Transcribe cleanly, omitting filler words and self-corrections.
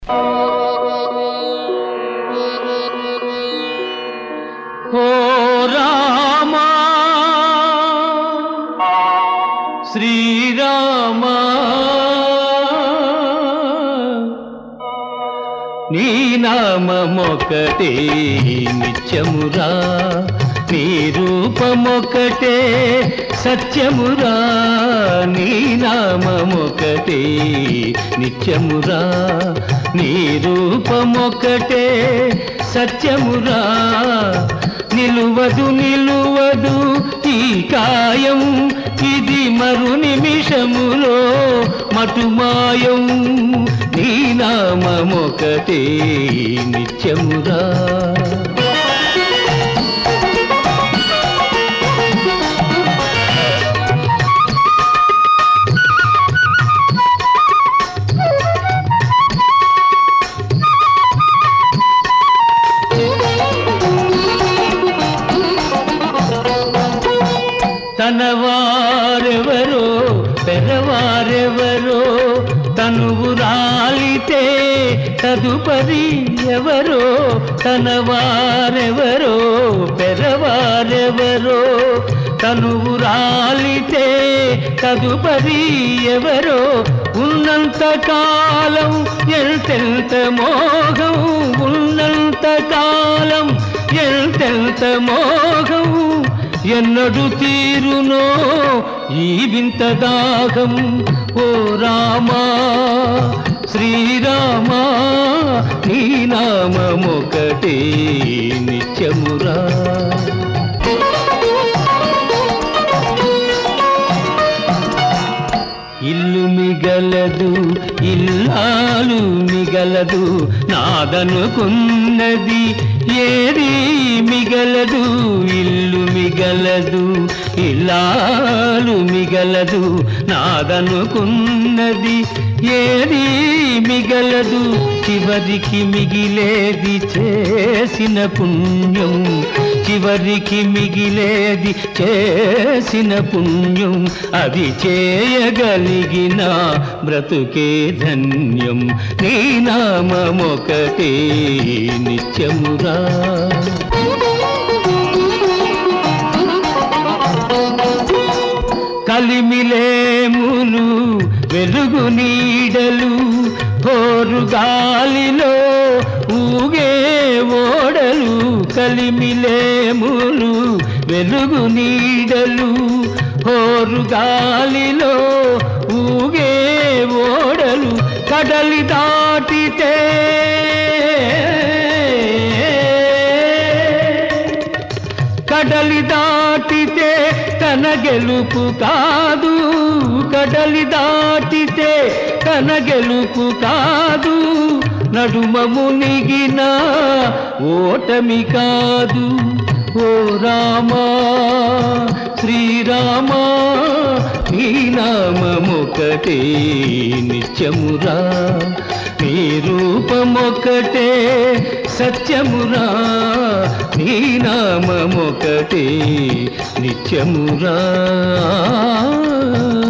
ఓ రామా శ్రీరామా నీ నామమొకటే నిత్యమురా, నీ రూపమొకటే సత్యమురా, నీ నామమొకటే నిత్యమురా, నీ రూపమొకటే సత్యమురా. నిలువదు నిలువదు ఈ కాయం, ఇది మరు నిమిషములో మటుమాయం, నీ నామమొకటే నిత్యమురా. తనవారెవరో పెరవారెవరో, తనువు రాలితే తదుపరి ఎవరో. తనవారెవరో పెరవారెవరో, తనువు రాలితే తదుపరి ఎవరో. ఉన్నంత కాలం ఎంతెంత మోహం, ఉన్నంత కాలం ఎంతెంత మోహం, ఎన్నడు తీరునో ఈ వింత దాహం. ఓ రామా శ్రీరామా నీ నామమొకటే నిత్యమురా. ఇల్లు మిగలదు ఇల్లాలు మిగలదు, నాదనుకున్నది ఏది మిగలదు. ఇల్లు మిగలదు ఇల్లాలు మిగలదు, నాదనుకున్నది ఏది మిగలదు. చివరికి మిగిలేది చేసిన పుణ్యం, చివరికి మిగిలేది చేసిన పుణ్యం, అది చేయగలిగిన బ్రతుకే ధన్యం. నీ నామమొకటే నిత్యమురా. కలిమిలేములు వెలుగు నీడలు, హోరు గాలిలో ఊగే ఓడలు. కలిమిలేములు వెలుగు నీడలు, హోరు గాలిలో ఊగే ఓడలు. కడలి దాటితే కడలి దాటితే తన గెలుపు కాదు, కడలి దాటితే తన గెలుపు కాదు. నడుమ మునిగిన ఓటమి కాదు. ఓ రామా శ్రీరామా నీ నామమొకటే నిత్యమురా, నీ రూపమొకటే సత్యమురా, నీ నామమొకటే నిత్యమురా.